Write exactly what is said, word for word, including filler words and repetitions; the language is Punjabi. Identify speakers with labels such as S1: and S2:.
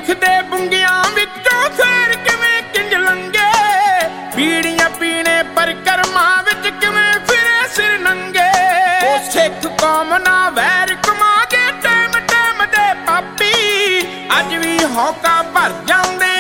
S1: ਲਿਖਦੇ ਬੁੰਗਿਆਂ ਵਿੱਚੋਂ ਫੇਰ ਕਿਵੇਂ ਕਿੰਜ ਲੰਗੇ, ਬੀੜੀਆਂ ਪੀਣੇ ਪਰ ਕਰਮਾਂ ਵਿੱਚ ਕਿਵੇਂ ਫਿਰੇ ਸਿਰ ਨੰਗੇ। ਉਹ ਸਿੱਖ ਕੌਮ ਨਾ ਵੈਰ ਕਮਾ ਕੇ ਟੈਮ ਟੈਮ ਦੇ ਪਾਪੀ, ਅੱਜ ਵੀ ਹੌਕਾ ਭਰ ਜਾਂਦੇ